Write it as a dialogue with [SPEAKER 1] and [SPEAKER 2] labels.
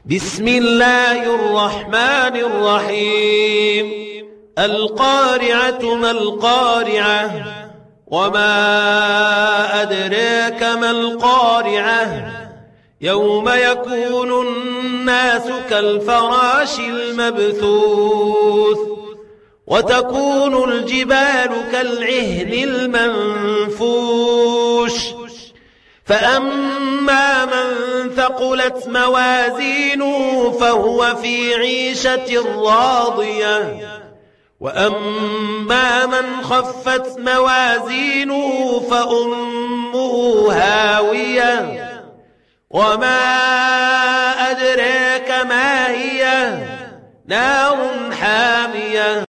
[SPEAKER 1] بسم الله الرحمن الرحيم القارعة ما القارعة وما أدراك ما القارعة يوم يكون الناس كالفراش المبثوث وتكون الجبال كالعهن المنفوش فأما من ثقلت موازينه فهو في عيشة راضية وأما من خفت موازينه فأمه هاوية وما أدراك ما هي نار حامية